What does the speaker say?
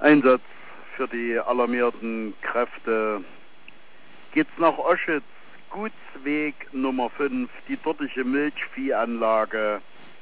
Einsatz für die alarmierten Kräfte geht's nach Oschitz, Gutsweg Nummer 5, die dortige Milchviehanlage